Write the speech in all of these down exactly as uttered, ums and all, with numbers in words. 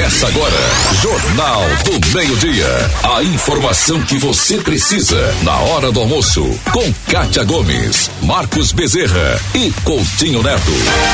Começa agora, Jornal do Meio-Dia. A informação que você precisa na hora do almoço. Com Kátia Gomes, Marcos Bezerra e Coutinho Neto.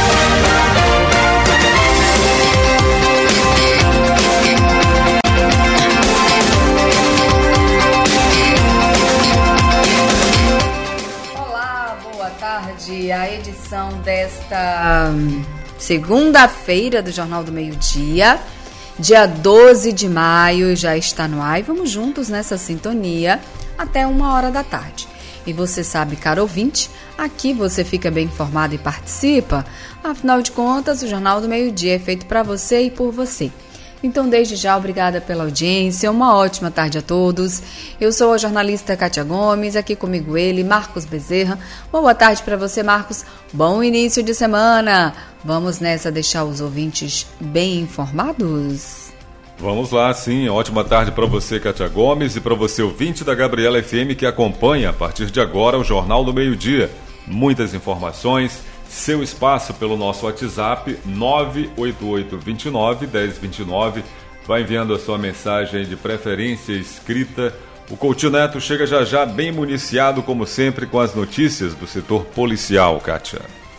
Olá, boa tarde. A edição desta segunda-feira do Jornal do Meio-Dia, dia doze de maio, já está no ar e vamos juntos nessa sintonia até uma hora da tarde. E você sabe, caro ouvinte, aqui você fica bem informado e participa. Afinal de contas, o Jornal do Meio-Dia é feito para você e por você. Então, desde já, obrigada pela audiência, uma ótima tarde a todos. Eu sou a jornalista Kátia Gomes, aqui comigo ele, Marcos Bezerra. Boa tarde para você, Marcos. Bom início de semana. Vamos nessa deixar os ouvintes bem informados? Vamos lá, sim. Ótima tarde para você, Kátia Gomes, e para você, ouvinte da Gabriela F M, que acompanha, a partir de agora, o Jornal do Meio-Dia. Muitas informações, seu espaço pelo nosso WhatsApp, nove oito oito, dois nove, um zero dois nove. Vai enviando a sua mensagem de preferência escrita. O Coutinho Neto chega já já bem municiado, como sempre, com as notícias do setor policial, Kátia.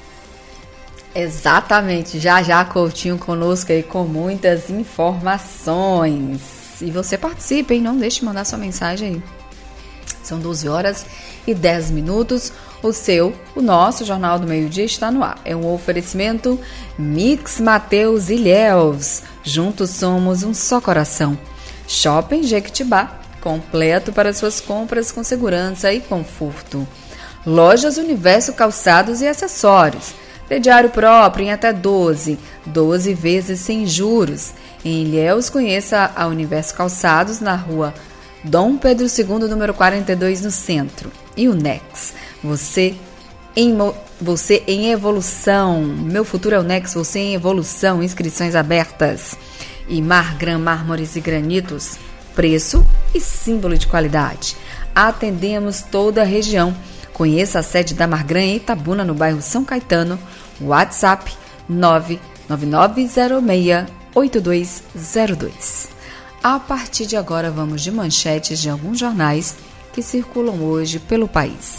Exatamente, já já Coutinho conosco aí com muitas informações. E você participa, hein? Não deixe de mandar sua mensagem aí. São doze horas e dez minutos. O seu, o nosso Jornal do Meio-Dia está no ar. É um oferecimento Mix Mateus Ilhéus. Juntos somos um só coração. Shopping Jequitibá, completo para suas compras com segurança e conforto. Lojas Universo Calçados e Acessórios. Crediário próprio em até doze, doze vezes sem juros. Em Ilhéus, conheça a Universo Calçados na rua Dom Pedro segundo, número quarenta e dois, no centro. E o Nex, você em, você em evolução. Meu futuro é o Nex, você em evolução. Inscrições abertas. E Margram Mármores e Granitos, preço e símbolo de qualidade. Atendemos toda a região. Conheça a sede da Margram em Itabuna, no bairro São Caetano. WhatsApp nove nove nove zero seis oito dois zero dois. A partir de agora, vamos de manchetes de alguns jornais que circulam hoje pelo país.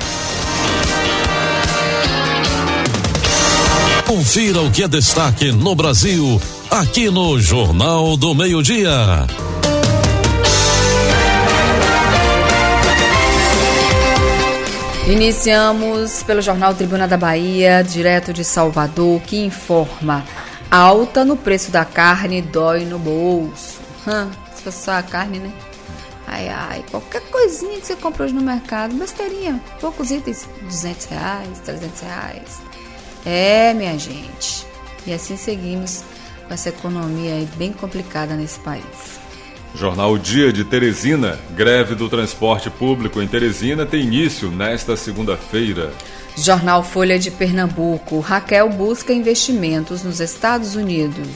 Confira o que é destaque no Brasil, aqui no Jornal do Meio-Dia. Iniciamos pelo jornal Tribuna da Bahia, direto de Salvador, que informa: alta no preço da carne dói no bolso. Hum, se fosse só a carne, né? Ai, ai, qualquer coisinha que você compra hoje no mercado, besteirinha, poucos itens, duzentos reais, trezentos reais. É, minha gente. E assim seguimos com essa economia aí bem complicada nesse país. Jornal Dia de Teresina. Greve do transporte público em Teresina tem início nesta segunda-feira. Jornal Folha de Pernambuco. Raquel busca investimentos nos Estados Unidos.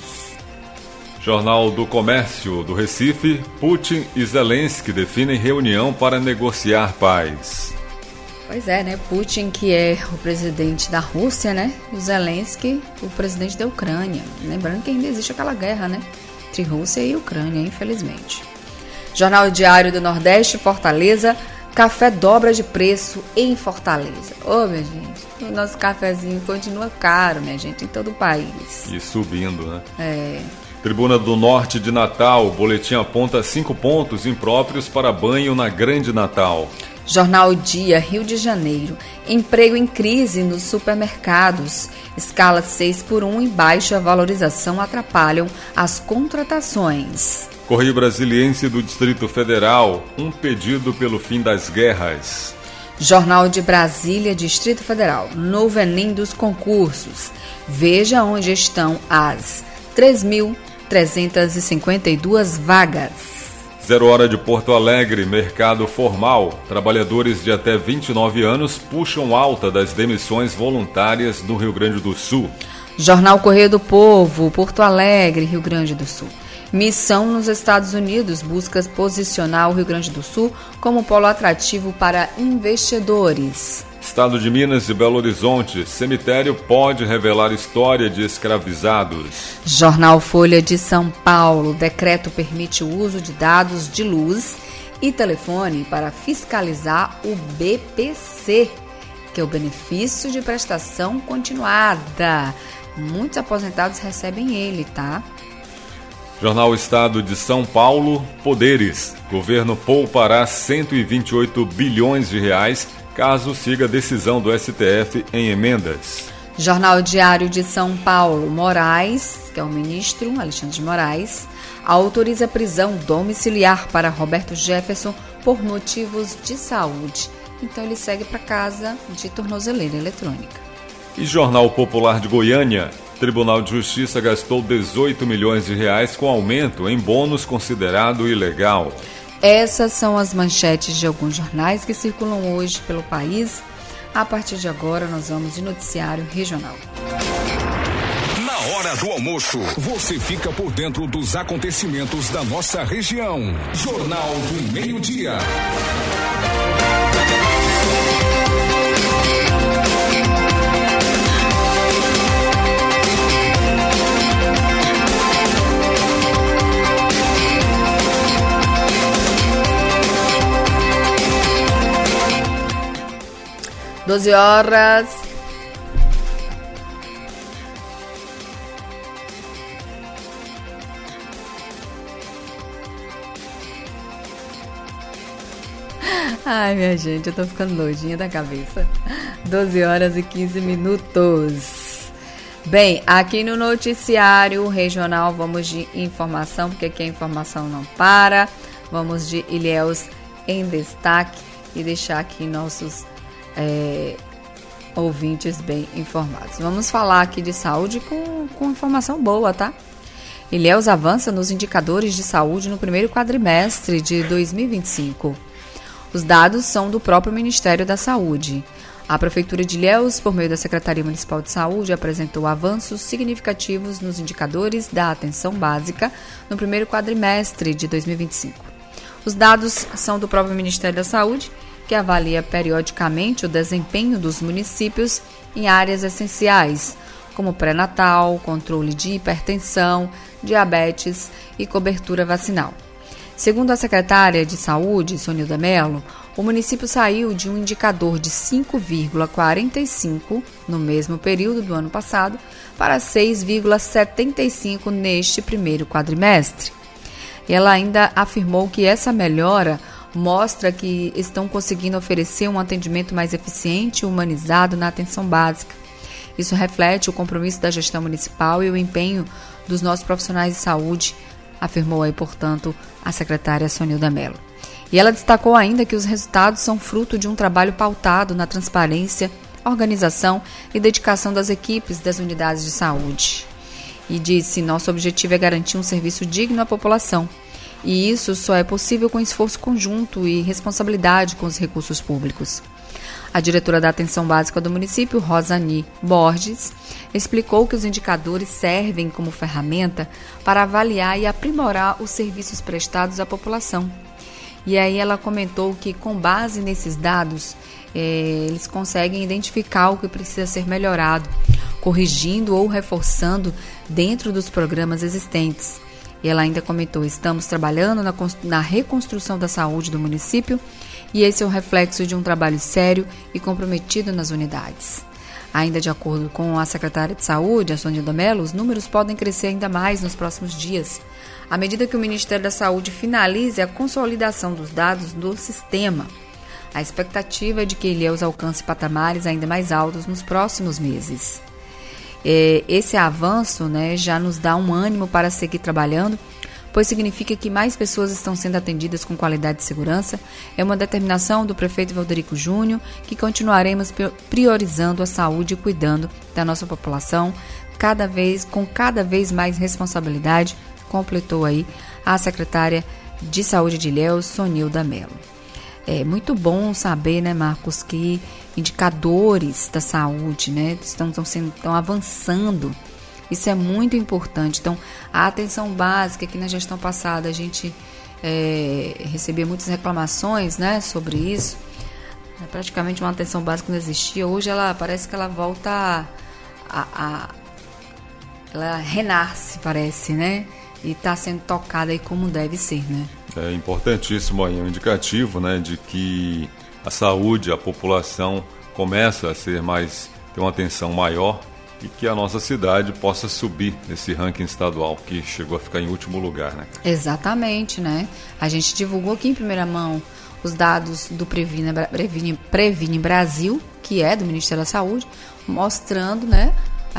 Jornal do Comércio do Recife. Putin e Zelensky definem reunião para negociar paz. Pois é, né? Putin, que é o presidente da Rússia, né? E o Zelensky, o presidente da Ucrânia. Lembrando que ainda existe aquela guerra, né? Entre Rússia e Ucrânia, infelizmente. Jornal Diário do Nordeste, Fortaleza. Café dobra de preço em Fortaleza. Ô, minha gente, o nosso cafezinho continua caro, minha gente, em todo o país. E subindo, né? É. Tribuna do Norte de Natal. O boletim aponta cinco pontos impróprios para banho na Grande Natal. Jornal Dia, Rio de Janeiro. Emprego em crise nos supermercados. Escala seis por um e baixa valorização atrapalham as contratações. Correio Brasiliense do Distrito Federal. Um pedido pelo fim das guerras. Jornal de Brasília, Distrito Federal. Novo Enem dos concursos. Veja onde estão as três mil trezentas e cinquenta e duas vagas. Zero hora de Porto Alegre, mercado formal. Trabalhadores de até vinte e nove anos puxam alta das demissões voluntárias no Rio Grande do Sul. Jornal Correio do Povo, Porto Alegre, Rio Grande do Sul. Missão nos Estados Unidos busca posicionar o Rio Grande do Sul como polo atrativo para investidores. Estado de Minas e Belo Horizonte, cemitério pode revelar história de escravizados. Jornal Folha de São Paulo, decreto permite o uso de dados de luz e telefone para fiscalizar o B P C, que é o benefício de prestação continuada. Muitos aposentados recebem ele, tá? Jornal Estado de São Paulo, poderes. Governo poupará cento e vinte e oito bilhões de reais caso siga a decisão do S T F em emendas. Jornal Diário de São Paulo, Moraes, que é o ministro Alexandre de Moraes, autoriza prisão domiciliar para Roberto Jefferson por motivos de saúde. Então ele segue para casa de tornozeleira eletrônica. E Jornal Popular de Goiânia, Tribunal de Justiça gastou dezoito milhões de reais com aumento em bônus considerado ilegal. Essas são as manchetes de alguns jornais que circulam hoje pelo país. A partir de agora, nós vamos de noticiário regional. Na hora do almoço, você fica por dentro dos acontecimentos da nossa região. Jornal do Meio-Dia. doze horas. Ai, minha gente, eu tô ficando doidinha da cabeça. doze horas e quinze minutos. Bem, aqui no noticiário regional vamos de informação, porque aqui a informação não para. Vamos de Ilhéus em destaque e deixar aqui nossos É, ouvintes bem informados. Vamos falar aqui de saúde com, com informação boa, tá? Ilhéus avança nos indicadores de saúde no primeiro quadrimestre de dois mil e vinte e cinco. Os dados são do próprio Ministério da Saúde. A Prefeitura de Ilhéus, por meio da Secretaria Municipal de Saúde, apresentou avanços significativos nos indicadores da atenção básica no primeiro quadrimestre de dois mil e vinte e cinco. Os dados são do próprio Ministério da Saúde, que avalia periodicamente o desempenho dos municípios em áreas essenciais, como pré-natal, controle de hipertensão, diabetes e cobertura vacinal. Segundo a secretária de Saúde, Sonilda Mello, o município saiu de um indicador de cinco vírgula quarenta e cinco no mesmo período do ano passado para seis vírgula setenta e cinco neste primeiro quadrimestre. E ela ainda afirmou que essa melhora mostra que estão conseguindo oferecer um atendimento mais eficiente e humanizado na atenção básica. Isso reflete o compromisso da gestão municipal e o empenho dos nossos profissionais de saúde, afirmou aí, portanto, a secretária Sonilda Mello. E ela destacou ainda que os resultados são fruto de um trabalho pautado na transparência, organização e dedicação das equipes das unidades de saúde. E disse: nosso objetivo é garantir um serviço digno à população. E isso só é possível com esforço conjunto e responsabilidade com os recursos públicos. A diretora da Atenção Básica do município, Rosani Borges, explicou que os indicadores servem como ferramenta para avaliar e aprimorar os serviços prestados à população. E aí ela comentou que, com base nesses dados, eh, eles conseguem identificar o que precisa ser melhorado, corrigindo ou reforçando dentro dos programas existentes. E ela ainda comentou: estamos trabalhando na, na reconstrução da saúde do município e esse é o reflexo de um trabalho sério e comprometido nas unidades. Ainda de acordo com a secretária de Saúde, a Sonilda Mello, os números podem crescer ainda mais nos próximos dias, à medida que o Ministério da Saúde finalize a consolidação dos dados do sistema. A expectativa é de que Ilhéus alcance patamares ainda mais altos nos próximos meses. Esse avanço, né, já nos dá um ânimo para seguir trabalhando, pois significa que mais pessoas estão sendo atendidas com qualidade e segurança. É uma determinação do prefeito Valderico Júnior que continuaremos priorizando a saúde e cuidando da nossa população cada vez, com cada vez mais responsabilidade, completou aí a secretária de Saúde de Ilhéus, Sonilda Mello. É muito bom saber, né, Marcos, que indicadores da saúde, né, estão, estão, sendo, estão avançando. Isso é muito importante. Então, a atenção básica, que na gestão passada a gente é, recebia muitas reclamações, né, sobre isso. É praticamente uma atenção básica que não existia. Hoje ela parece que ela volta a, a, a ela renasce, parece, né? E está sendo tocada aí como deve ser, né? É importantíssimo aí, um indicativo, né, de que a saúde, a população começa a ser mais, ter uma atenção maior e que a nossa cidade possa subir nesse ranking estadual que chegou a ficar em último lugar, né? Exatamente, né? A gente divulgou aqui em primeira mão os dados do Previne, Previne, Previne Brasil, que é do Ministério da Saúde, mostrando, né,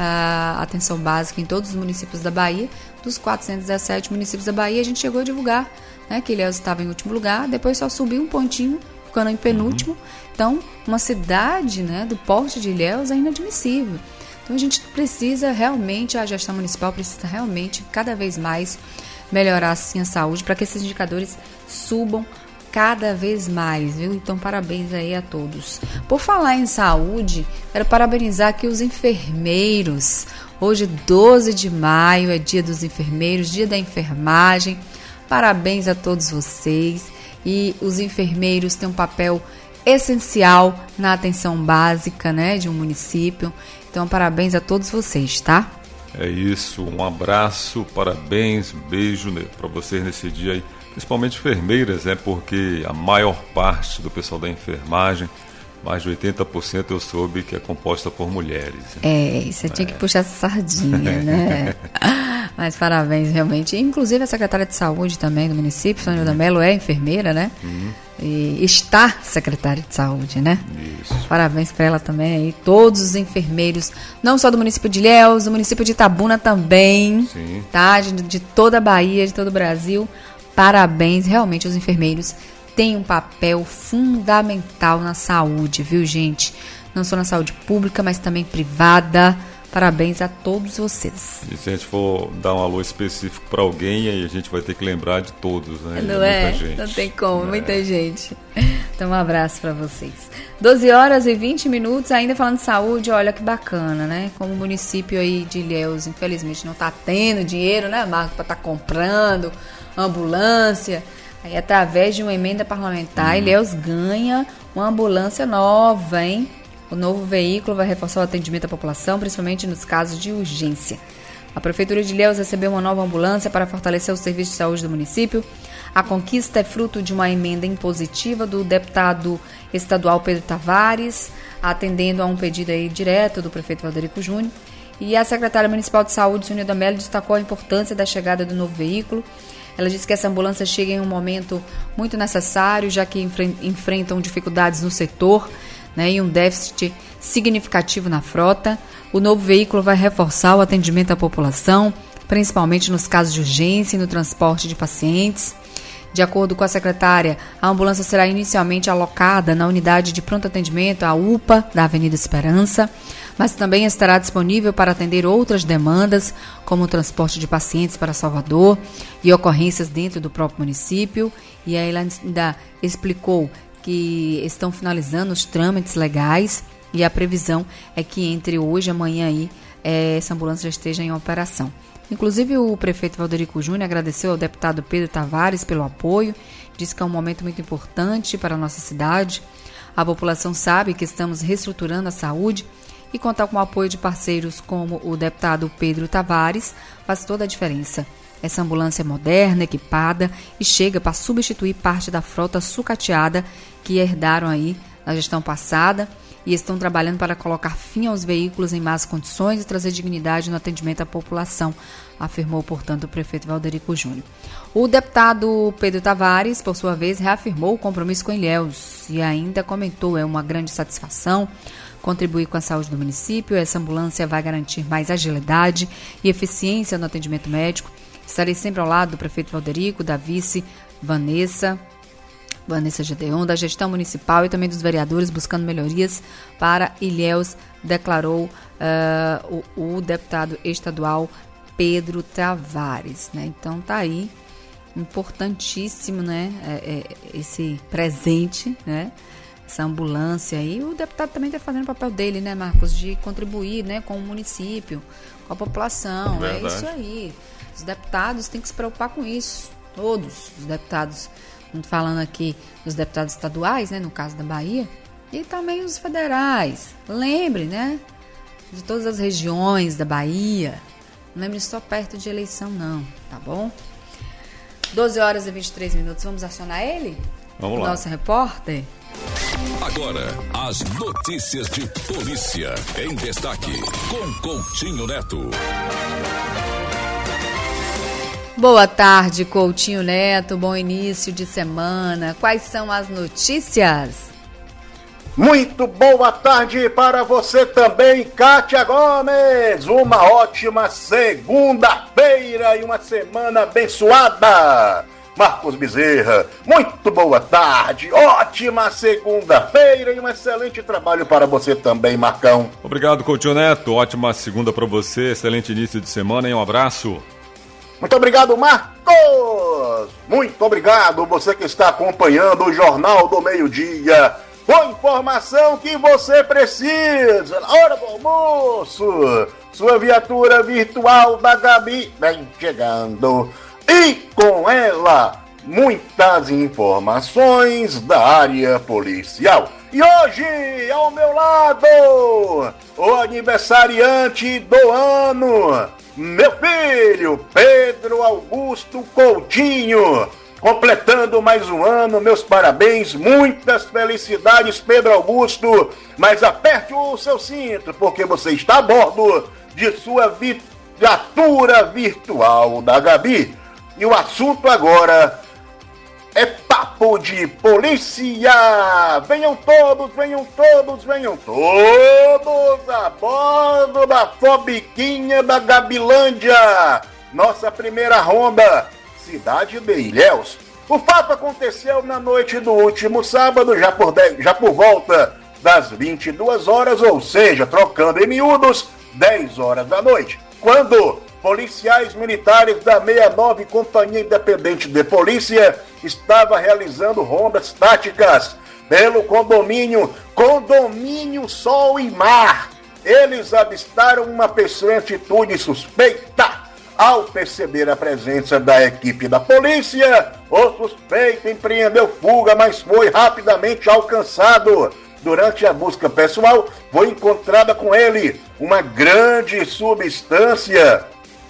a atenção básica em todos os municípios da Bahia. Dos quatrocentos e dezessete municípios da Bahia, a gente chegou a divulgar, né, que Ilhéus estava em último lugar, depois só subiu um pontinho, ficando em penúltimo. Uhum. Então, uma cidade, né, do porte de Ilhéus é inadmissível. Então, a gente precisa realmente, a gestão municipal precisa realmente, cada vez mais, melhorar assim a saúde, para que esses indicadores subam cada vez mais, viu? Então, parabéns aí a todos. Por falar em saúde, quero parabenizar aqui os enfermeiros. Hoje, doze de maio, é dia dos enfermeiros, dia da enfermagem. Parabéns a todos vocês. E os enfermeiros têm um papel essencial na atenção básica, né, de um município. Então, parabéns a todos vocês, tá? É isso, um abraço, parabéns, beijo para vocês nesse dia aí. Principalmente enfermeiras, né? Porque a maior parte do pessoal da enfermagem, mais de oitenta por cento eu soube que é composta por mulheres. É, você é. tinha que puxar essa sardinha, né? Mas parabéns, realmente. Inclusive a secretária de saúde também do município, Sônia da Mello, é enfermeira, né? Uhum. E está secretária de saúde, né? Isso. Parabéns para ela também aí. Todos os enfermeiros, não só do município de Ilhéus, do município de Itabuna também. Sim. Tá? De, de toda a Bahia, de todo o Brasil. Parabéns, realmente os enfermeiros têm um papel fundamental na saúde, viu, gente? Não só na saúde pública, mas também privada. Parabéns a todos vocês. E se a gente for dar um alô específico para alguém, aí a gente vai ter que lembrar de todos, né? Não é? Muita gente. Não tem como, é. Muita gente. Então um abraço para vocês. doze horas e vinte minutos, ainda falando de saúde, olha que bacana, né? Como o município aí de Ilhéus, infelizmente, não está tendo dinheiro, né, Marco, para estar tá comprando ambulância. Aí, através de uma emenda parlamentar, hum. Ilhéus ganha uma ambulância nova, hein? O novo veículo vai reforçar o atendimento à população, principalmente nos casos de urgência. A Prefeitura de Ilhéus recebeu uma nova ambulância para fortalecer o serviço de saúde do município. A conquista é fruto de uma emenda impositiva do deputado estadual Pedro Tavares, atendendo a um pedido aí direto do prefeito Valderico Júnior. E a secretária municipal de saúde, Sônia da Mello, destacou a importância da chegada do novo veículo. Ela disse que essa ambulância chega em um momento muito necessário, já que enfrentam dificuldades no setor, né, e um déficit significativo na frota. O novo veículo vai reforçar o atendimento à população, principalmente nos casos de urgência e no transporte de pacientes. De acordo com a secretária, a ambulância será inicialmente alocada na unidade de pronto atendimento, a U P A, da Avenida Esperança, mas também estará disponível para atender outras demandas, como o transporte de pacientes para Salvador e ocorrências dentro do próprio município. E aí ela ainda explicou que estão finalizando os trâmites legais e a previsão é que entre hoje e amanhã aí, é, essa ambulância já esteja em operação. Inclusive, o prefeito Valderico Júnior agradeceu ao deputado Pedro Tavares pelo apoio, disse que é um momento muito importante para a nossa cidade. A população sabe que estamos reestruturando a saúde e contar com o apoio de parceiros como o deputado Pedro Tavares faz toda a diferença. Essa ambulância é moderna, equipada e chega para substituir parte da frota sucateada que herdaram aí na gestão passada e estão trabalhando para colocar fim aos veículos em más condições e trazer dignidade no atendimento à população, afirmou, portanto, o prefeito Valderico Júnior. O deputado Pedro Tavares, por sua vez, reafirmou o compromisso com Ilhéus e ainda comentou, é uma grande satisfação contribuir com a saúde do município. Essa ambulância vai garantir mais agilidade e eficiência no atendimento médico. Estarei sempre ao lado do prefeito Valderico, da vice Vanessa, Vanessa Gedeon, da gestão municipal e também dos vereadores, buscando melhorias para Ilhéus, declarou uh, o, o deputado estadual Pedro Tavares. Né? Então tá aí, importantíssimo, né? É, é, esse presente, né? Essa ambulância aí. O deputado também está fazendo o papel dele, né, Marcos, de contribuir, né, com o município, com a população. Verdade. É isso aí. Os deputados têm que se preocupar com isso. Todos os deputados, falando aqui dos deputados estaduais, né, no caso da Bahia, E também os federais. Lembre, né? De todas as regiões da Bahia. Não lembre só perto de eleição, não, tá bom? doze horas e vinte e três minutos. Vamos acionar ele? Vamos lá. Nosso repórter. Agora, as notícias de polícia em destaque, com Coutinho Neto. Boa tarde, Coutinho Neto. Bom início de semana. Quais são as notícias? Muito boa tarde para você também, Kátia Gomes. Uma ótima segunda-feira e uma semana abençoada. Marcos Bezerra, muito boa tarde, ótima segunda-feira e um excelente trabalho para você também, Marcão. Obrigado, Coutinho Neto, ótima segunda para você, excelente início de semana e um abraço. Muito obrigado, Marcos. Muito obrigado, você que está acompanhando o Jornal do Meio-Dia. Com informação que você precisa na hora do almoço. Sua viatura virtual da Gabi vem chegando. E com ela, muitas informações da área policial. E hoje, ao meu lado, o aniversariante do ano, meu filho, Pedro Augusto Coutinho, completando mais um ano, meus parabéns, muitas felicidades, Pedro Augusto, mas aperte o seu cinto, porque você está a bordo de sua viatura virtual da Gabi. E o assunto agora é papo de polícia. Venham todos, venham todos, venham todos a bordo da Fobiquinha da Gabilândia, nossa primeira ronda, cidade de Ilhéus. O fato aconteceu na noite do último sábado, já por, dez, já por volta das vinte e duas horas, ou seja, trocando em miúdos, dez horas da noite, quando policiais militares da sessenta e nove Companhia Independente de Polícia estavam realizando rondas táticas pelo condomínio, condomínio Sol e Mar. Eles avistaram uma pessoa em atitude suspeita. Ao perceber a presença da equipe da polícia, o suspeito empreendeu fuga, mas foi rapidamente alcançado. Durante a busca pessoal, foi encontrada com ele uma grande substância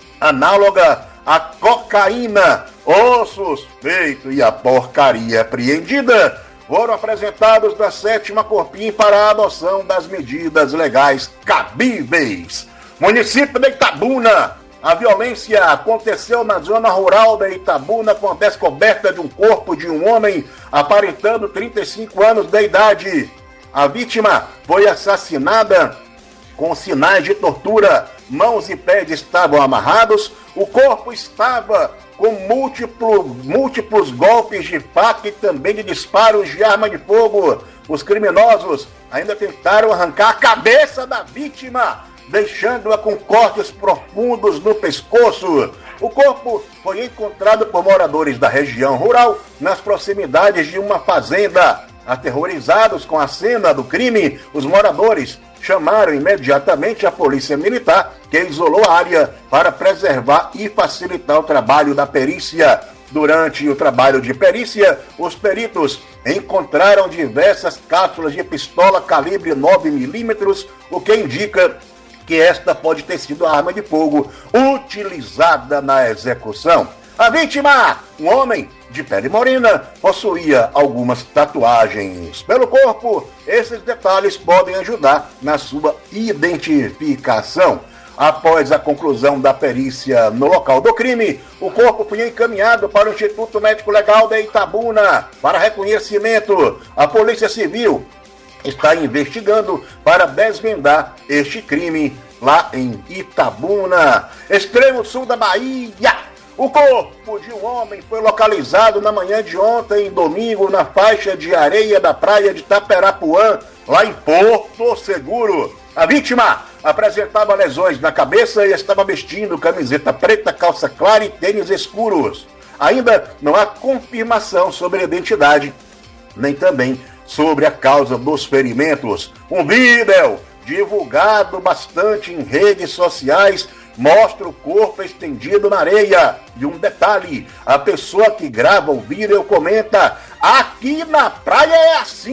análoga à cocaína. O suspeito e a porcaria apreendida foram apresentados na sétima Corpim para a adoção das medidas legais cabíveis. Município de Itabuna. A violência aconteceu na zona rural de Itabuna com a descoberta de um corpo de um homem aparentando trinta e cinco anos de idade. A vítima foi assassinada com sinais de tortura. Mãos e pés estavam amarrados. O corpo estava com múltiplo, múltiplos golpes de faca e também de disparos de arma de fogo. Os criminosos ainda tentaram arrancar a cabeça da vítima, deixando-a com cortes profundos no pescoço. O corpo foi encontrado por moradores da região rural nas proximidades de uma fazenda. Aterrorizados com a cena do crime, os moradores chamaram imediatamente a polícia militar, que isolou a área para preservar e facilitar o trabalho da perícia. Durante o trabalho de perícia, os peritos encontraram diversas cápsulas de pistola calibre nove milímetros, o que indica que esta pode ter sido a arma de fogo utilizada na execução. A vítima, um homem de pele morena, possuía algumas tatuagens pelo corpo. Esses detalhes podem ajudar na sua identificação. Após a conclusão da perícia no local do crime, o corpo foi encaminhado para o Instituto Médico Legal de Itabuna para reconhecimento. A Polícia Civil está investigando para desvendar este crime lá em Itabuna, extremo sul da Bahia. O corpo de um homem foi localizado na manhã de ontem, domingo, na faixa de areia da praia de Taperapuã, lá em Porto Seguro. A vítima apresentava lesões na cabeça e estava vestindo camiseta preta, calça clara e tênis escuros. Ainda não há confirmação sobre a identidade, nem também sobre a causa dos ferimentos. Um vídeo divulgado bastante em redes sociais mostra o corpo estendido na areia. E um detalhe, a pessoa que grava o vídeo comenta: aqui na praia é assim,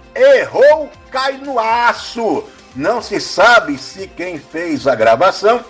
errou, cai no aço. Não se sabe se quem fez a gravação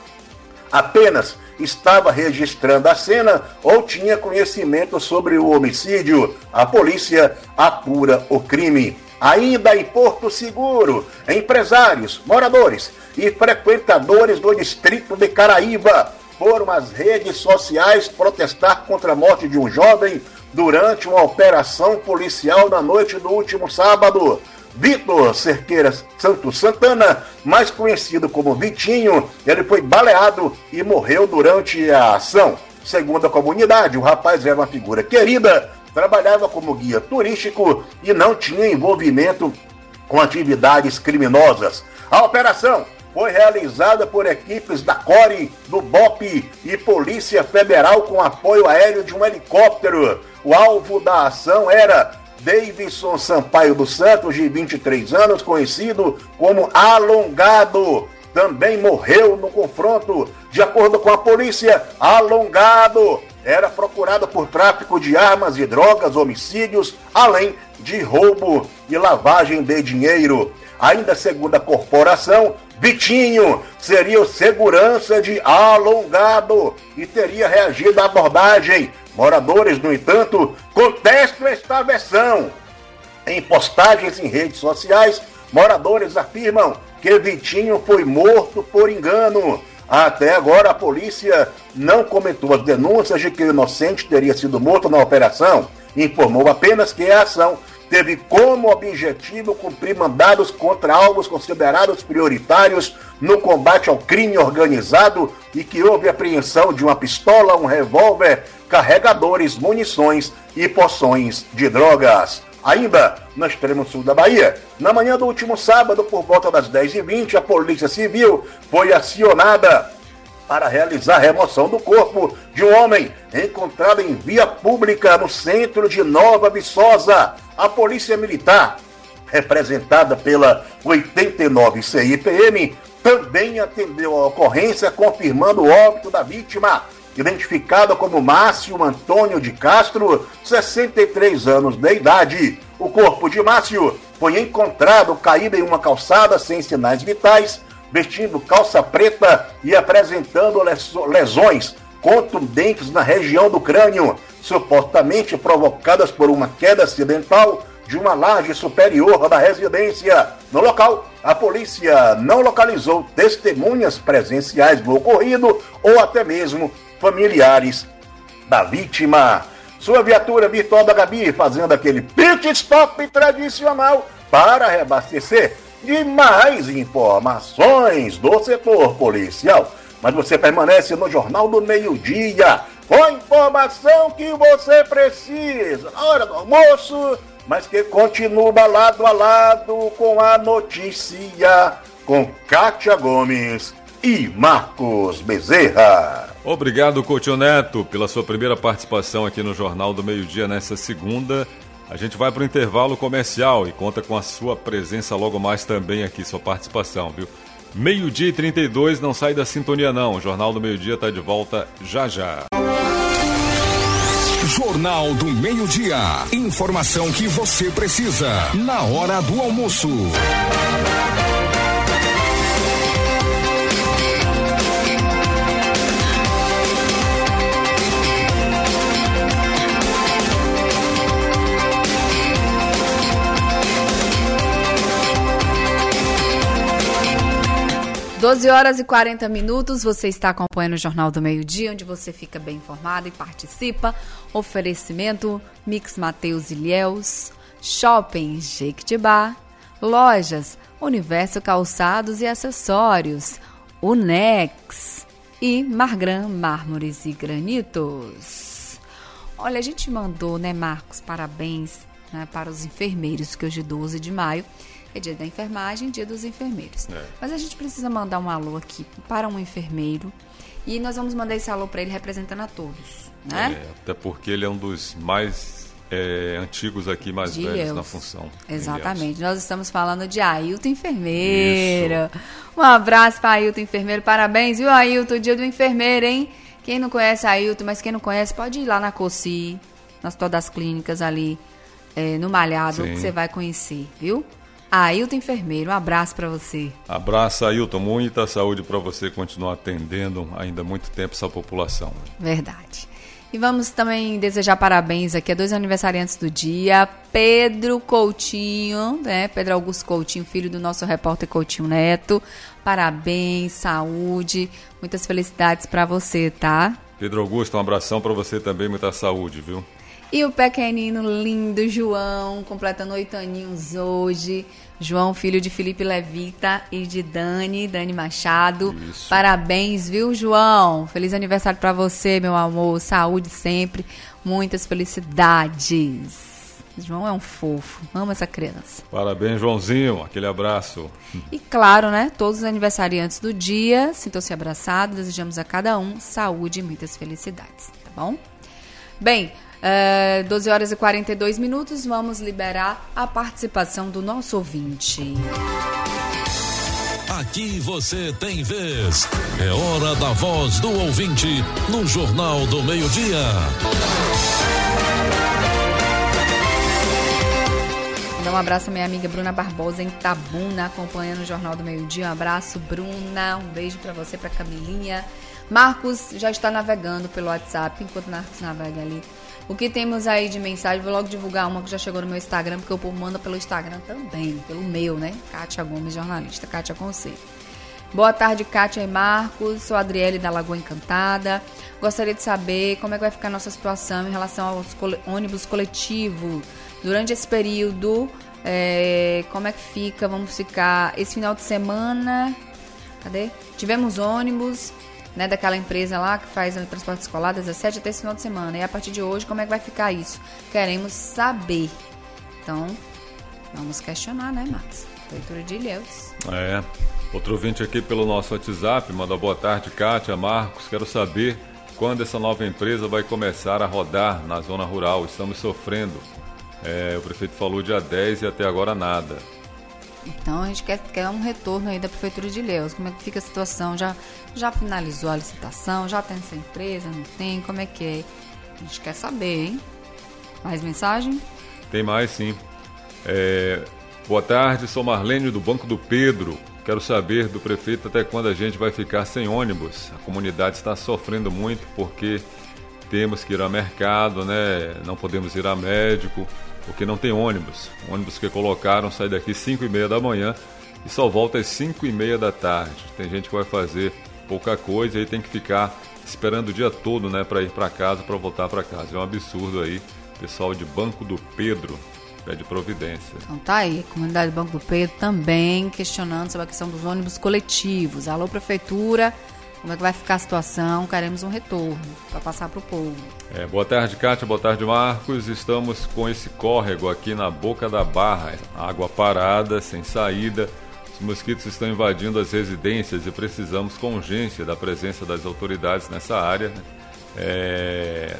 apenas estava registrando a cena ou tinha conhecimento sobre o homicídio. A polícia apura o crime. Ainda em Porto Seguro, empresários, moradores e frequentadores do distrito de Caraíba foram às redes sociais protestar contra a morte de um jovem durante uma operação policial na noite do último sábado. Vitor Cerqueira Santos Santana, mais conhecido como Vitinho, ele foi baleado e morreu durante a ação. Segundo a comunidade, o rapaz era uma figura querida, trabalhava como guia turístico e não tinha envolvimento com atividades criminosas. A operação foi realizada por equipes da CORE, do BOPE e Polícia Federal com apoio aéreo de um helicóptero. O alvo da ação era Davidson Sampaio dos Santos, de vinte e três anos, conhecido como Alongado. Também morreu no confronto. De acordo com a polícia, Alongado era procurado por tráfico de armas e drogas, homicídios, além de roubo e lavagem de dinheiro. Ainda segundo a corporação, Vitinho seria o segurança de Alongado e teria reagido à abordagem. Moradores, no entanto, contestam esta versão. Em postagens em redes sociais, moradores afirmam que Vitinho foi morto por engano. Até agora, a polícia não comentou as denúncias de que o inocente teria sido morto na operação. Informou apenas que a ação teve como objetivo cumprir mandados contra alvos considerados prioritários no combate ao crime organizado e que houve apreensão de uma pistola, um revólver, carregadores, munições e poções de drogas. Ainda no extremo sul da Bahia, na manhã do último sábado, por volta das dez e vinte, a Polícia Civil foi acionada para realizar a remoção do corpo de um homem encontrado em via pública no centro de Nova Viçosa. A Polícia Militar, representada pela oitenta e nove C I P M, também atendeu a ocorrência, confirmando o óbito da vítima, identificada como Márcio Antônio de Castro, sessenta e três anos de idade. O corpo de Márcio foi encontrado caído em uma calçada sem sinais vitais, vestindo calça preta e apresentando lesões contundentes na região do crânio, supostamente provocadas por uma queda acidental de uma laje superior da residência. No local, a polícia não localizou testemunhas presenciais do ocorrido ou até mesmo familiares da vítima. Sua viatura virtual da Gabi fazendo aquele pit stop tradicional para reabastecer de mais informações do setor policial. Mas você permanece no Jornal do Meio-Dia, com a informação que você precisa na hora do almoço, mas que continua lado a lado com a notícia, com Kátia Gomes e Marcos Bezerra. Obrigado, Coutinho Neto, pela sua primeira participação aqui no Jornal do Meio-Dia nessa segunda. A gente vai para o intervalo comercial e conta com a sua presença logo mais também aqui, sua participação, viu? Meio-dia e trinta e dois, não sai da sintonia não. O Jornal do Meio-Dia está de volta já já. Jornal do Meio-Dia. Informação que você precisa na hora do almoço. doze horas e quarenta minutos, você está acompanhando o Jornal do Meio-Dia, onde você fica bem informado e participa. Oferecimento Mix Mateus Ilhéus, Shopping Jequitibá, Lojas Universo Calçados e Acessórios, Unex e Margran Mármores e Granitos. Olha, a gente mandou, né, Marcos, parabéns, né, para os enfermeiros, que hoje, doze de maio, é dia da enfermagem, dia dos enfermeiros. É. Mas a gente precisa mandar um alô aqui para um enfermeiro e nós vamos mandar esse alô para ele representando a todos, né? É, até porque ele é um dos mais é, antigos aqui, mais de velhos Ilhéus. Na função. Exatamente. Nós estamos falando de Ailton Enfermeiro. Isso. Um abraço para Ailton Enfermeiro. Parabéns, viu, Ailton? Dia do enfermeiro, hein? Quem não conhece Ailton, mas quem não conhece, pode ir lá na COSI, nas todas as clínicas ali. é, no Malhado, Sim. que você vai conhecer, viu? Ailton Enfermeiro, um abraço para você. Abraço, Ailton. Muita saúde para você continuar atendendo ainda muito tempo essa população. Verdade. E vamos também desejar parabéns aqui a dois aniversariantes do dia. Pedro Coutinho, né? Pedro Augusto Coutinho, filho do nosso repórter Coutinho Neto. Parabéns, saúde, muitas felicidades para você, tá? Pedro Augusto, um abração para você também, muita saúde, viu? E o pequenino lindo João, completando oito aninhos hoje. João, filho de Felipe Levita e de Dani, Dani Machado. Isso. Parabéns, viu, João? Feliz aniversário pra você, meu amor. Saúde sempre, muitas felicidades. João é um fofo, amo essa criança. Parabéns, Joãozinho, aquele abraço. E claro, né, todos os aniversariantes do dia, sintam-se abraçados, desejamos a cada um saúde e muitas felicidades, tá bom? Bem, Uh, doze horas e quarenta e dois minutos, vamos liberar a participação do nosso ouvinte. Aqui você tem vez. É hora da voz do ouvinte no Jornal do Meio-Dia. Dá um abraço à minha amiga Bruna Barbosa em Itabuna, acompanhando o Jornal do Meio-Dia. Um abraço, Bruna. Um beijo pra você, pra Camilinha. Marcos já está navegando pelo WhatsApp, enquanto o Marcos navega ali. O que temos aí de mensagem? Vou logo divulgar uma que já chegou no meu Instagram, porque o povo manda pelo Instagram também, pelo meu, né? Kátia Gomes, jornalista, Kátia Conceito. Boa tarde, Kátia e Marcos. Sou a Adriele da Lagoa Encantada. Gostaria de saber como é que vai ficar a nossa situação em relação aos cole- ônibus coletivos. Durante esse período, é, como é que fica? Vamos ficar esse final de semana. Cadê? Tivemos ônibus, né, daquela empresa lá que faz o transporte escolar dezessete até esse final de semana. E a partir de hoje, como é que vai ficar isso? Queremos saber. Então, vamos questionar, né, Max? Leitura de Ilhéus. É. Outro ouvinte aqui pelo nosso WhatsApp, manda boa tarde, Kátia, Marcos. Quero saber quando essa nova empresa vai começar a rodar na zona rural. Estamos sofrendo. É, o prefeito falou dia dez e até agora nada. Então, a gente quer, quer um retorno aí da Prefeitura de Ilhéus. Como é que fica a situação? Já, já finalizou a licitação? Já tem essa empresa? Não tem? Como é que é? A gente quer saber, hein? Mais mensagem? Tem mais, sim. É, boa tarde, sou Marlene do Banco do Pedro. Quero saber do prefeito até quando a gente vai ficar sem ônibus. A comunidade está sofrendo muito porque temos que ir ao mercado, né? Não podemos ir a médico, porque não tem ônibus. O ônibus que colocaram sai daqui cinco e meia da manhã e só volta às cinco e meia da tarde. Tem gente que vai fazer pouca coisa e aí tem que ficar esperando o dia todo, né, para ir para casa, para voltar para casa. É um absurdo aí. Pessoal de Banco do Pedro pede providência. Então tá aí, a comunidade do Banco do Pedro também questionando sobre a questão dos ônibus coletivos. Alô, Prefeitura, como é que vai ficar a situação? Queremos um retorno para passar para o povo. É, boa tarde, Kátia, boa tarde, Marcos. Estamos com esse córrego aqui na Boca da Barra. Água parada, sem saída. Os mosquitos estão invadindo as residências e precisamos com urgência da presença das autoridades nessa área. É...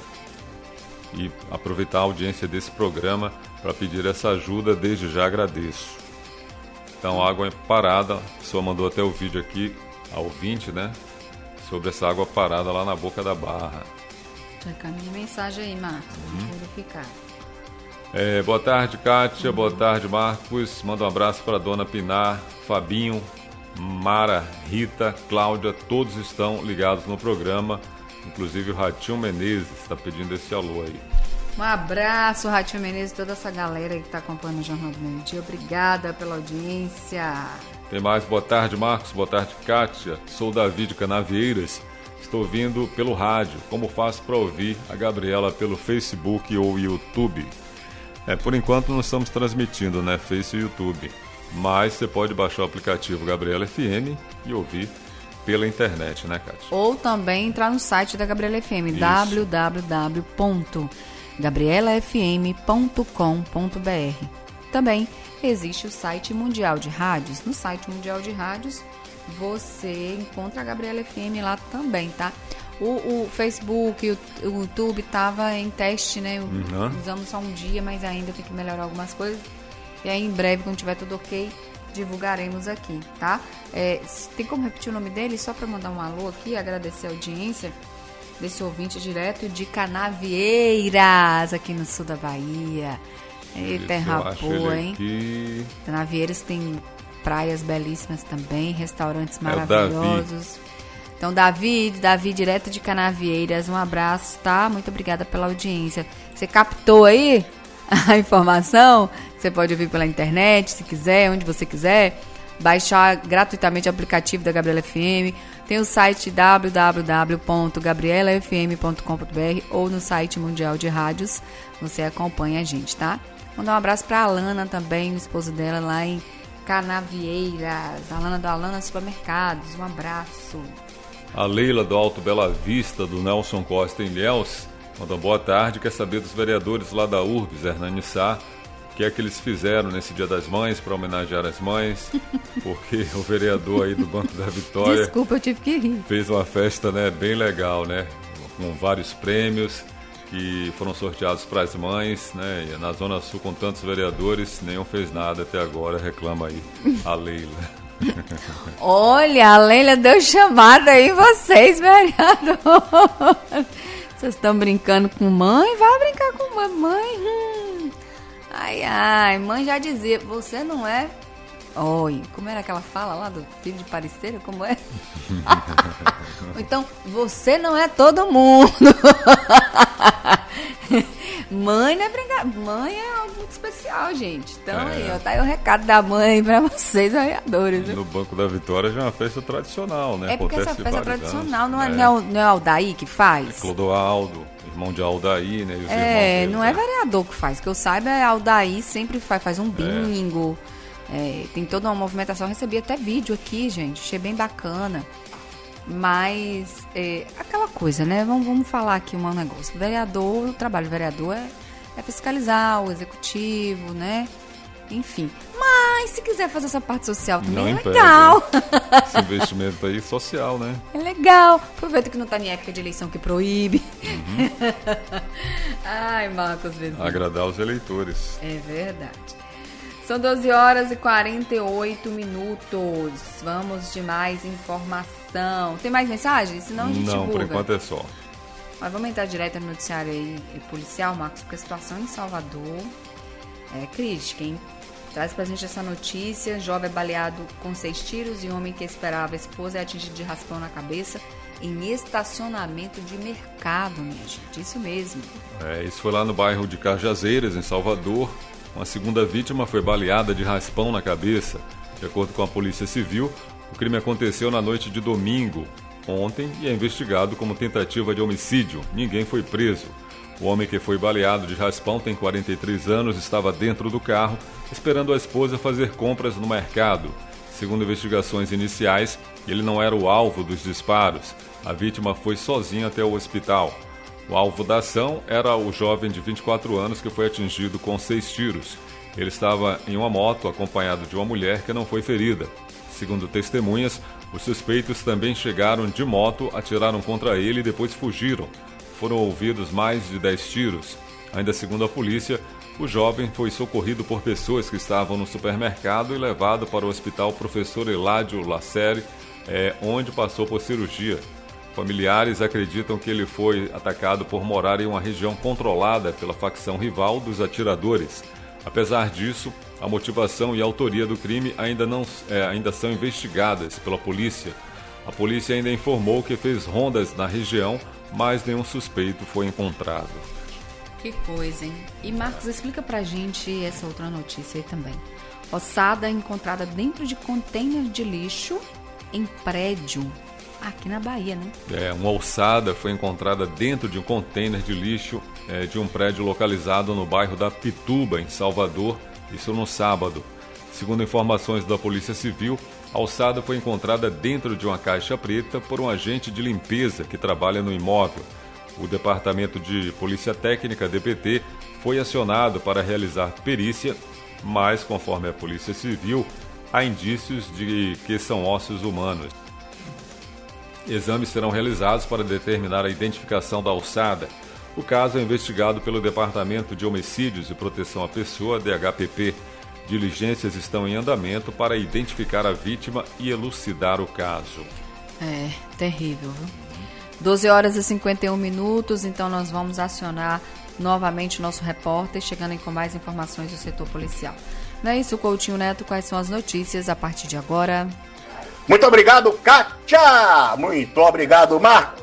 E aproveitar a audiência desse programa para pedir essa ajuda, desde já agradeço. Então, água é parada, a pessoa mandou até o vídeo aqui, a ouvinte, né? Sobre essa água parada lá na Boca da Barra. Já caminha mensagem aí, Marcos, uhum. Vamos verificar. É, boa tarde, Kátia, uhum. Boa tarde, Marcos. Manda um abraço para a dona Pinar, Fabinho, Mara, Rita, Cláudia, todos estão ligados no programa. Inclusive o Ratinho Menezes está pedindo esse alô aí. Um abraço, Ratinho Menezes, toda essa galera aí que está acompanhando o Jornal do Meio-Dia. Obrigada pela audiência. Tem mais, boa tarde, Marcos, boa tarde, Kátia. Sou Davi de Canavieiras. Estou ouvindo pelo rádio. Como faço para ouvir a Gabriela pelo Facebook ou YouTube? É, por enquanto não estamos transmitindo, né? Face e YouTube. Mas você pode baixar o aplicativo Gabriela F M e ouvir pela internet, né, Kátia? Ou também entrar no site da Gabriela F M, w w w ponto gabriela f m ponto com ponto b r. Também existe o site Mundial de Rádios. No site Mundial de Rádios você encontra a Gabriela F M lá também, tá? O, o Facebook, o, o YouTube estava em teste, né? Uhum. Usamos só um dia, mas ainda tem que melhorar algumas coisas. E aí, em breve, quando tiver tudo ok, divulgaremos aqui, tá? É, tem como repetir o nome dele? Só para mandar um alô aqui, agradecer a audiência desse ouvinte direto de Canavieiras, aqui no sul da Bahia. Eita, terra boa, hein? Aqui. Canavieiras tem praias belíssimas também, restaurantes É maravilhosos. Então, Davi, Davi, direto de Canavieiras, um abraço, tá? Muito obrigada pela audiência. Você captou aí a informação? Você pode ouvir pela internet, se quiser, onde você quiser. Baixar gratuitamente o aplicativo da Gabriela F M. Tem o site w w w ponto gabriela f m ponto com ponto b r ou no site Mundial de Rádios. Você acompanha a gente, tá? Mandar um abraço pra Alana também, o esposo dela lá em Canavieiras. Alana do Alana Supermercados, um abraço. A Leila do Alto Bela Vista, do Nelson Costa em Ilhéus, manda boa tarde, quer saber dos vereadores lá da Urbs, Hernani Sá, o que é que eles fizeram nesse Dia das Mães para homenagear as mães, porque o vereador aí do Banco da Vitória... Desculpa, eu tive que rir. Fez uma festa, né, bem legal, né, com vários prêmios que foram sorteados para as mães, né, e na Zona Sul com tantos vereadores, nenhum fez nada até agora, reclama aí a Leila. Olha, a Leila deu chamada aí vocês, vereador. Vocês estão brincando com mãe? Vai brincar com mãe. Hum. Ai, ai, mãe já dizia, você não é... Oi, como era aquela fala lá do filho de Pariceira? Como é? Então, você não é todo mundo. Mãe não é brincar. Mãe é algo muito especial, gente. Então, é. aí, ó, tá aí o recado da mãe pra vocês, vereadores. No Banco da Vitória já é uma festa tradicional, né? É porque Acontece essa festa tradicional anos, não, é, né? não, é o, não é o Aldair que faz? É Clodoaldo, irmão de Aldair, né? E os é, irmãos não deles, é né? vereador que faz. Que eu saiba, é Aldair sempre faz, faz um bingo. É. É, tem toda uma movimentação. Eu recebi até vídeo aqui, gente. Achei bem bacana. Mas, é, aquela coisa, né? Vamos, vamos falar aqui um negócio. O vereador, o trabalho do vereador é, é fiscalizar o executivo, né? Enfim. Mas, se quiser fazer essa parte social também, não é impede, legal. Né? Esse investimento aí social, né? É legal. Aproveita que não tá em época de eleição que proíbe. Uhum. Ai, Marcos Vizinho. Agradar os eleitores. É verdade. São doze horas e quarenta e oito minutos. Vamos de mais informação. Tem mais mensagens? Senão a gente Não, divulga. por enquanto é só. Mas vamos entrar direto no noticiário aí policial, Marcos, porque a situação em Salvador é crítica, hein? Traz pra gente essa notícia. Jovem é baleado com seis tiros e homem que esperava a esposa é atingido de raspão na cabeça em estacionamento de mercado, minha gente. Isso mesmo. É, isso foi lá no bairro de Cajazeiras, em Salvador. Uma segunda vítima foi baleada de raspão na cabeça. De acordo com a Polícia Civil, o crime aconteceu na noite de domingo, ontem, e é investigado como tentativa de homicídio. Ninguém foi preso. O homem que foi baleado de raspão tem quarenta e três anos, estava dentro do carro, esperando a esposa fazer compras no mercado. Segundo investigações iniciais, ele não era o alvo dos disparos. A vítima foi sozinha até o hospital. O alvo da ação era o jovem de vinte e quatro anos que foi atingido com seis tiros. Ele estava em uma moto acompanhado de uma mulher que não foi ferida. Segundo testemunhas, os suspeitos também chegaram de moto, atiraram contra ele e depois fugiram. Foram ouvidos mais de dez tiros. Ainda segundo a polícia, o jovem foi socorrido por pessoas que estavam no supermercado e levado para o hospital Professor Eládio Lacerre, é, onde passou por cirurgia. Familiares acreditam que ele foi atacado por morar em uma região controlada pela facção rival dos atiradores. Apesar disso, a motivação e a autoria do crime ainda, não, é, ainda são investigadas pela polícia. A polícia ainda informou que fez rondas na região, mas nenhum suspeito foi encontrado. Que coisa, hein? E Marcos, explica pra gente essa outra notícia aí também. Ossada encontrada dentro de container de lixo em prédio. Aqui na Bahia, né? É, uma ossada foi encontrada dentro de um container de lixo é, de um prédio localizado no bairro da Pituba, em Salvador, isso no sábado. Segundo informações da Polícia Civil, a ossada foi encontrada dentro de uma caixa preta por um agente de limpeza que trabalha no imóvel. O Departamento de Polícia Técnica, D P T, foi acionado para realizar perícia, mas, conforme a Polícia Civil, há indícios de que são ossos humanos. Exames serão realizados para determinar a identificação da ossada. O caso é investigado pelo Departamento de Homicídios e Proteção à Pessoa, D H P P. Diligências estão em andamento para identificar a vítima e elucidar o caso. É, terrível, viu? doze horas e cinquenta e um minutos, então nós vamos acionar novamente o nosso repórter, chegando aí com mais informações do setor policial. Não é isso, Coutinho Neto? Quais são as notícias a partir de agora? Muito obrigado, Kátia! Muito obrigado, Marcos!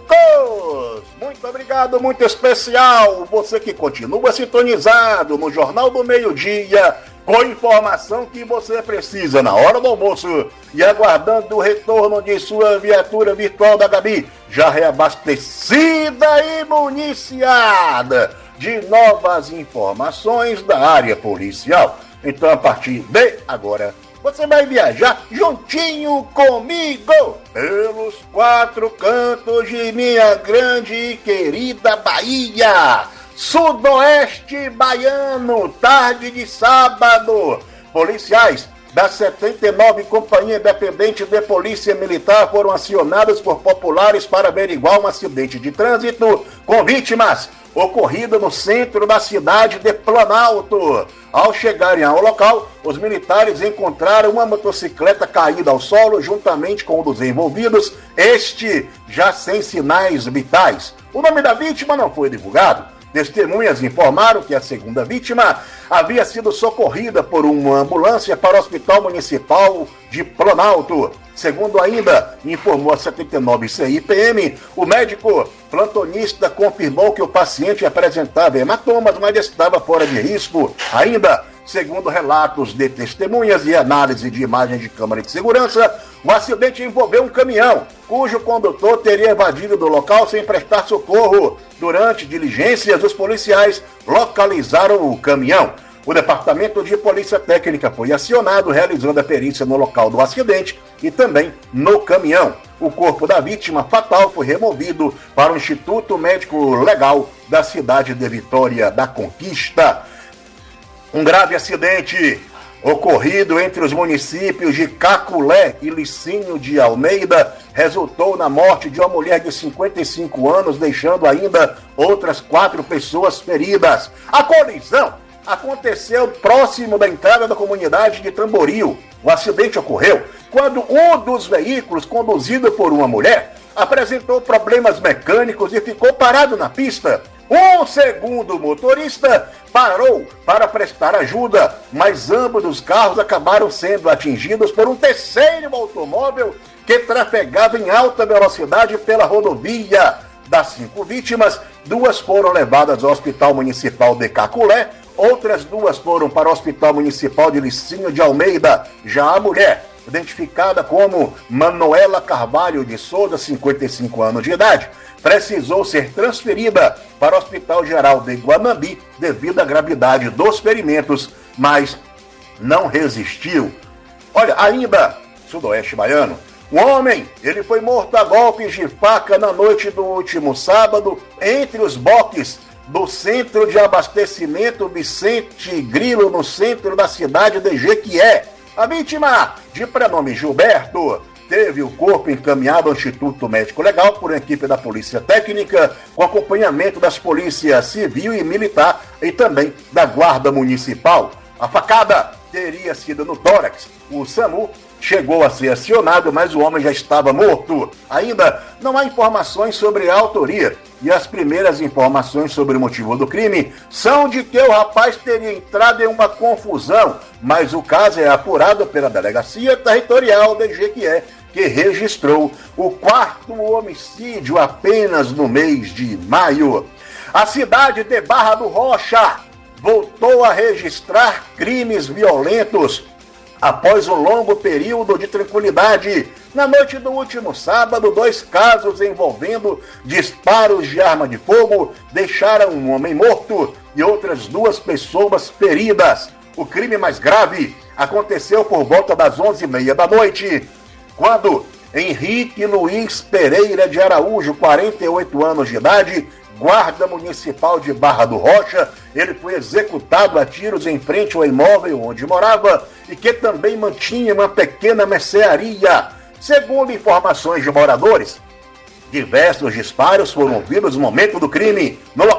Muito obrigado, muito especial! Você que continua sintonizado no Jornal do Meio-Dia, com informação que você precisa na hora do almoço e aguardando o retorno de sua viatura virtual da Gabi, já reabastecida e municiada de novas informações da área policial. Então, a partir de agora, você vai viajar juntinho comigo pelos quatro cantos de minha grande e querida Bahia. Sudoeste baiano, tarde de sábado. Policiais da setenta e nove Companhia Independente de Polícia Militar foram acionados por populares para averiguar um acidente de trânsito com vítimas ocorrido no centro da cidade de Planalto. Ao chegarem ao local, os militares encontraram uma motocicleta caída ao solo juntamente com um dos envolvidos, este já sem sinais vitais. O nome da vítima não foi divulgado. Testemunhas informaram que a segunda vítima havia sido socorrida por uma ambulância para o Hospital Municipal de Planalto. Segundo ainda informou a setenta e nove C I P M, o médico plantonista confirmou que o paciente apresentava hematomas, mas estava fora de risco. Ainda, segundo relatos de testemunhas e análise de imagens de câmera de segurança, o acidente envolveu um caminhão, cujo condutor teria evadido do local sem prestar socorro. Durante diligências, os policiais localizaram o caminhão. O Departamento de Polícia Técnica foi acionado, realizando a perícia no local do acidente e também no caminhão. O corpo da vítima fatal foi removido para o Instituto Médico Legal da cidade de Vitória da Conquista. Um grave acidente ocorrido entre os municípios de Caculé e Licínio de Almeida resultou na morte de uma mulher de cinquenta e cinco anos, deixando ainda outras quatro pessoas feridas. A colisão aconteceu próximo da entrada da comunidade de Tamboril. O acidente ocorreu quando um dos veículos, conduzido por uma mulher, apresentou problemas mecânicos e ficou parado na pista. Um segundo motorista parou para prestar ajuda, mas ambos os carros acabaram sendo atingidos por um terceiro automóvel que trafegava em alta velocidade pela rodovia. Das cinco vítimas, duas foram levadas ao Hospital Municipal de Caculé, outras duas foram para o Hospital Municipal de Licínio de Almeida. Já a mulher, identificada como Manuela Carvalho de Souza, cinquenta e cinco anos de idade, precisou ser transferida para o Hospital Geral de Guanambi devido à gravidade dos ferimentos, mas não resistiu. Olha, ainda, Sudoeste Baiano, um homem, ele foi morto a golpes de faca na noite do último sábado, entre os boques do Centro de Abastecimento Vicente Grilo, no centro da cidade de Jequié. A vítima, de prenome Gilberto, teve o corpo encaminhado ao Instituto Médico Legal por uma equipe da Polícia Técnica, com acompanhamento das polícias civil e militar e também da Guarda Municipal. A facada teria sido no tórax. O SAMU chegou a ser acionado, mas o homem já estava morto. Ainda não há informações sobre a autoria, e as primeiras informações sobre o motivo do crime são de que o rapaz teria entrado em uma confusão, mas o caso é apurado pela Delegacia Territorial de Jequié, que registrou o quarto homicídio apenas no mês de maio. A cidade de Barra do Rocha voltou a registrar crimes violentos após um longo período de tranquilidade. Na noite do último sábado, dois casos envolvendo disparos de arma de fogo deixaram um homem morto e outras duas pessoas feridas. O crime mais grave aconteceu por volta das onze e meia da noite, quando Henrique Luiz Pereira de Araújo, quarenta e oito anos de idade, guarda municipal de Barra do Rocha, ele foi executado a tiros em frente ao imóvel onde morava e que também mantinha uma pequena mercearia. Segundo informações de moradores, diversos disparos foram ouvidos no momento do crime. No local,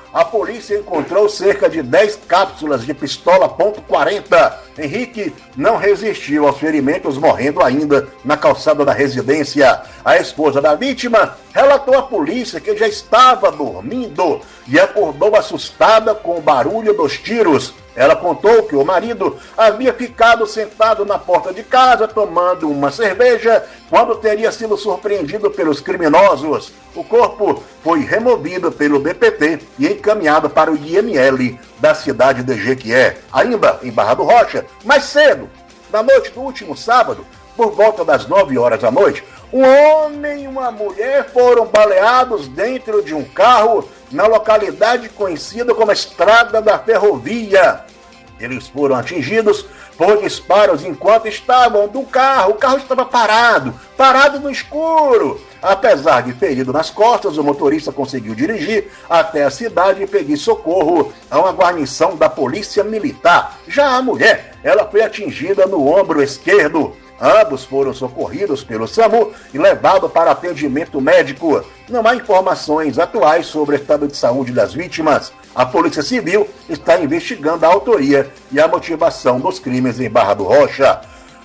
a polícia encontrou cerca de dez cápsulas de pistola ponto quarenta. Henrique não resistiu aos ferimentos, morrendo ainda na calçada da residência. A esposa da vítima relatou à polícia que já estava dormindo e acordou assustada com o barulho dos tiros. Ela contou que o marido havia ficado sentado na porta de casa tomando uma cerveja quando teria sido surpreendido pelos criminosos. O corpo foi removido pelo B P T e encaminhado para o I M L da cidade de Jequié. Ainda em Barra do Rocha, mais cedo, na noite do último sábado, por volta das nove horas da noite, um homem e uma mulher foram baleados dentro de um carro na localidade conhecida como Estrada da Ferrovia. Eles foram atingidos por disparos enquanto estavam do carro. O carro estava parado, parado no escuro. Apesar de ferido nas costas, o motorista conseguiu dirigir até a cidade e pedir socorro a uma guarnição da Polícia Militar. Já a mulher, ela foi atingida no ombro esquerdo. Ambos foram socorridos pelo SAMU e levados para atendimento médico. Não há informações atuais sobre o estado de saúde das vítimas. A Polícia Civil está investigando a autoria e a motivação dos crimes em Barra do Rocha.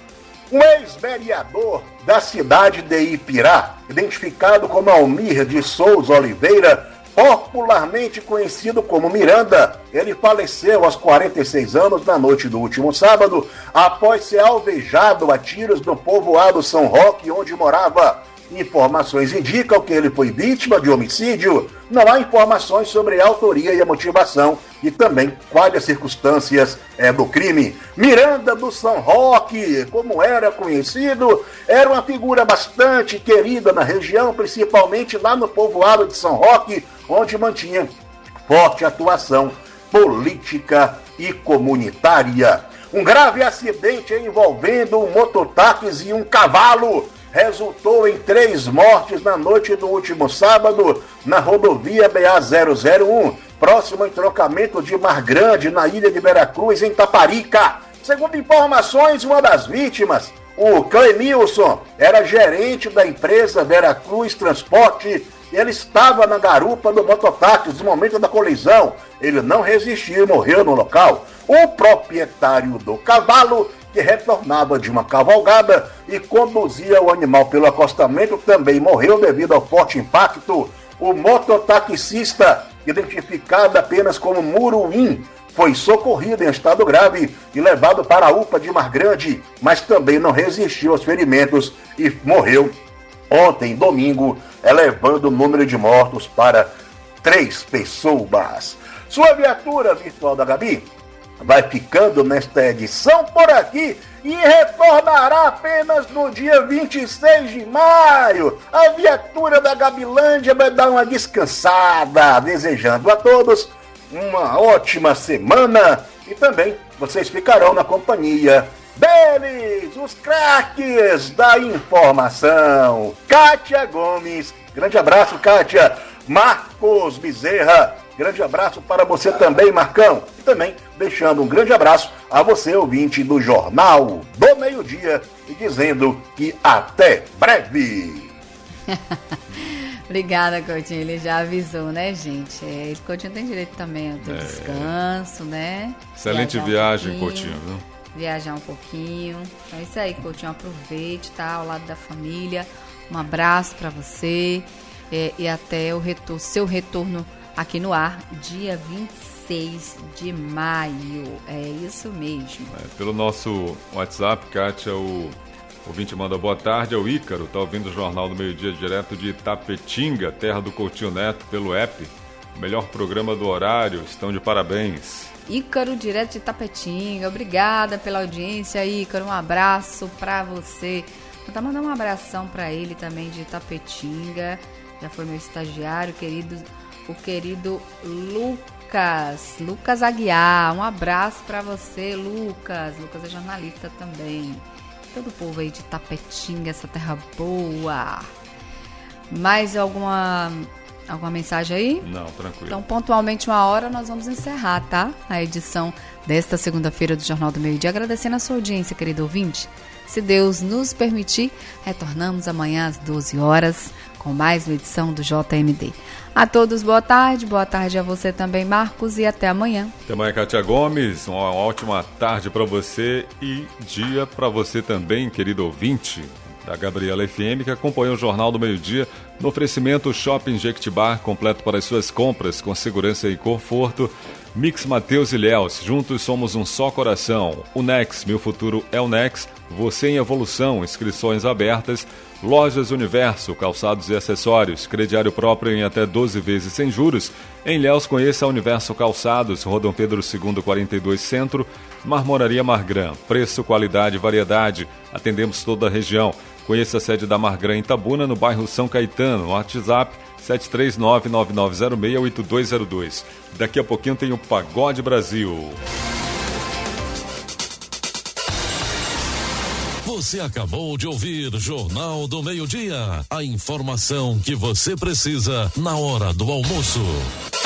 Um ex-vereador da cidade de Ipirá, identificado como Almir de Souza Oliveira, popularmente conhecido como Miranda, ele faleceu aos quarenta e seis anos na noite do último sábado, após ser alvejado a tiros no povoado São Roque, onde morava. Informações indicam que ele foi vítima de homicídio. Não há informações sobre a autoria e a motivação e também quais as circunstâncias é, do crime. Miranda do São Roque, como era conhecido, era uma figura bastante querida na região, principalmente lá no povoado de São Roque, onde mantinha forte atuação política e comunitária. Um grave acidente envolvendo um mototáxi e um cavalo resultou em três mortes na noite do último sábado na rodovia B A zero zero um, próximo ao entroncamento de Mar Grande, na ilha de Veracruz, em Taparica. Segundo informações, uma das vítimas, o Clemilson, era gerente da empresa Veracruz Transporte. Ele estava na garupa do mototáxi no momento da colisão. Ele não resistiu e morreu no local. O proprietário do cavalo, que retornava de uma cavalgada e conduzia o animal pelo acostamento, também morreu devido ao forte impacto. O mototaxista, identificado apenas como Muruim, foi socorrido em estado grave e levado para a U P A de Mar Grande, mas também não resistiu aos ferimentos e morreu ontem, domingo, elevando o número de mortos para três pessoas. Sua viatura virtual da Gabi vai ficando nesta edição por aqui e retornará apenas no dia vinte e seis de maio. A viatura da Gabilândia vai dar uma descansada, desejando a todos uma ótima semana e também vocês ficarão na companhia deles, os craques da informação. Kátia Gomes, grande abraço, Kátia. Marcos Bezerra, grande abraço para você também, Marcão. E também deixando um grande abraço a você, ouvinte do Jornal do Meio-Dia, e dizendo que até breve. Obrigada, Coutinho. Ele já avisou, né, gente? É, esse Coutinho tem direito também ao é. descanso, né? Excelente viajar viagem, um Coutinho, viu? Viajar um pouquinho. Então é isso aí, Coutinho. Aproveite, tá? Ao lado da família. Um abraço para você. É, e até o retorno, seu retorno aqui no ar, dia vinte e seis de maio. É isso mesmo. É, pelo nosso WhatsApp, Kátia, o ouvinte manda boa tarde. É o Ícaro, tá ouvindo o Jornal do Meio-Dia direto de Itapetinga, terra do Coutinho Neto, pelo app. O melhor programa do horário, estão de parabéns. Ícaro, direto de Itapetinga. Obrigada pela audiência, Ícaro. Um abraço pra você. Vou tá mandando um abração pra ele também de Itapetinga. Já foi meu estagiário, querido, o querido Lucas, Lucas Aguiar. Um abraço para você, Lucas. Lucas é jornalista também. Todo o povo aí de Tapetinga, essa terra boa. Mais alguma, alguma mensagem aí? Não, tranquilo. Então, pontualmente uma hora, nós vamos encerrar, tá? A edição desta segunda-feira do Jornal do Meio-Dia. Agradecendo a sua audiência, querido ouvinte. Se Deus nos permitir, retornamos amanhã às doze horas com mais uma edição do J M D. A todos, boa tarde, boa tarde a você também, Marcos, e até amanhã. Até amanhã, Kátia Gomes, uma ótima tarde para você e dia para você também, querido ouvinte da Gabriela F M, que acompanha o Jornal do Meio-Dia no oferecimento Shopping Jequitibá, completo para as suas compras, com segurança e conforto. Mix Mateus e Léus, juntos somos um só coração. O Nex, meu futuro é o Nex, você em evolução, inscrições abertas. Lojas Universo, calçados e acessórios, crediário próprio em até doze vezes sem juros. Em Léus, conheça a Universo Calçados, Rua Dom Pedro segundo, quarenta e dois Centro. Marmoraria Margran, preço, qualidade e variedade. Atendemos toda a região. Conheça a sede da Margran em Itabuna, no bairro São Caetano. WhatsApp sete três nove, nove nove zero seis, oito dois zero dois. Daqui a pouquinho tem o Pagode Brasil. Você acabou de ouvir Jornal do Meio-Dia. A informação que você precisa na hora do almoço.